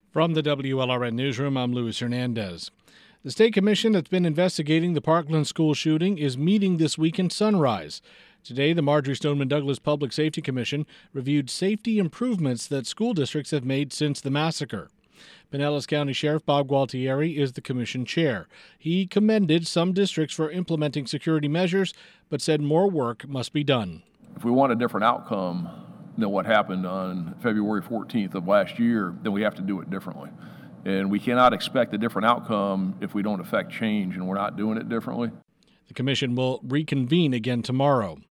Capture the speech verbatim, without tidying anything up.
From the W L R N Newsroom, I'm Luis Hernandez. The state commission that's been investigating the Parkland school shooting is meeting this week in Sunrise. Today, the Marjory Stoneman Douglas Public Safety Commission reviewed safety improvements that school districts have made since the massacre. Pinellas County Sheriff Bob Gualtieri is the commission chair. He commended some districts for implementing security measures, but said more work must be done. If we want a different outcome than what happened on February fourteenth of last year, then we have to do it differently. And we cannot expect a different outcome if we don't affect change and we're not doing it differently. The commission will reconvene again tomorrow.